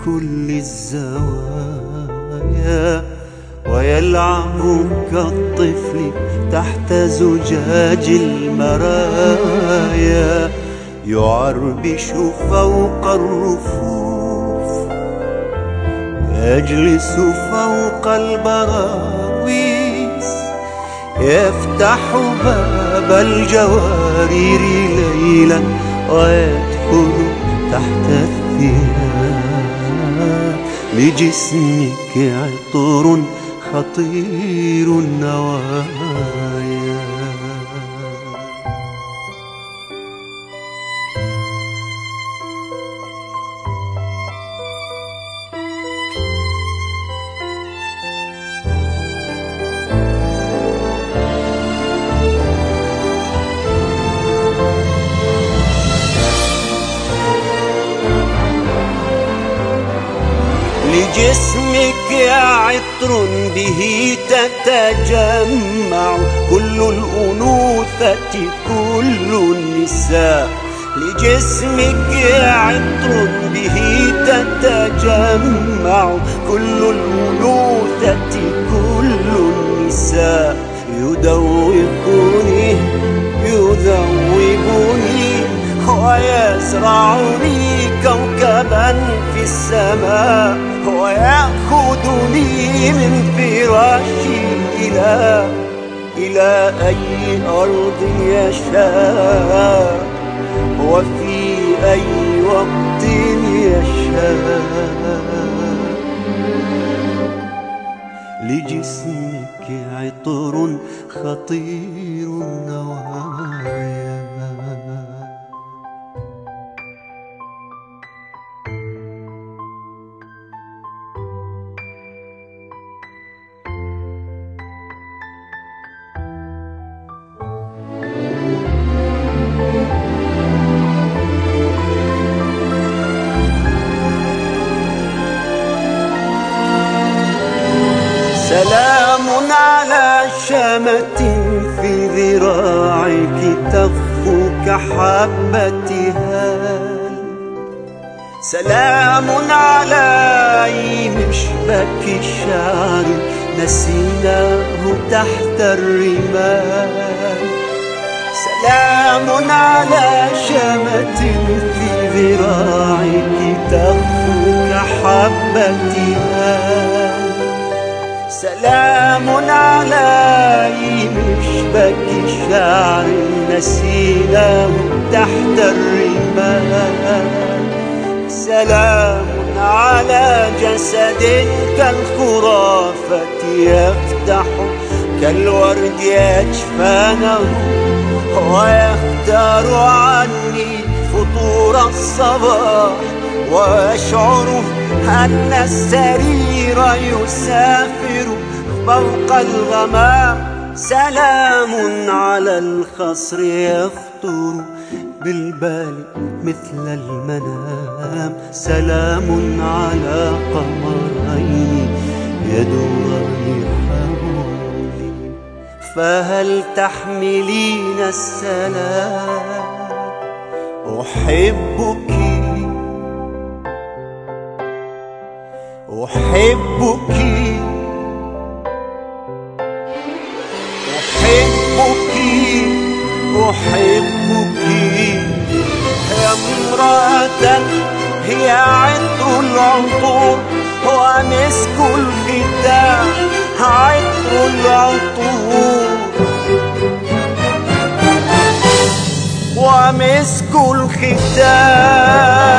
كل الزوايا، ويلعب كالطفل تحت زجاج المرايا، يعربش فوق الرفوف، يجلس فوق البراويز، يفتح باب الجوارير ليلا ويدخل تحت الثياب. لجسمك عطر خطير النوايا. لجسمك عطر به تتجمع كل الأنوثة كل النساء. لجسمك عطر به تتجمع كل الأنوثة كل النساء. يذوبني ويزرعني كوكبا في السماء، ويأخذني من فراشي إلى أي أرض يشاء، وفي أي وقت يشاء. لجسمك عطر خطير النوايا. سلام على شمة في ذراعك تخفو كحبتها. سلام على مشبك الشعر نسيناه تحت الرمال. سلام على شمة في ذراعك تخفو كحبتها. سلام على مشبك الشعر نسيناه تحت الرمال. سلام على جسد كالخرافة يفتح كالورد أجفانه، ويختار عني فطور الصباح، وأشعر أن السرير يسافر فوق الغمام. سلام على الخصر يخطر بالبال مثل المنام. سلام على قمرين يدوران حولي، فهل تحملين السلام؟ أحبك أحبك أحبك أحبك يا امرأة هي عطر العطور ومسك الختام. عطر العطور ومسك الختام.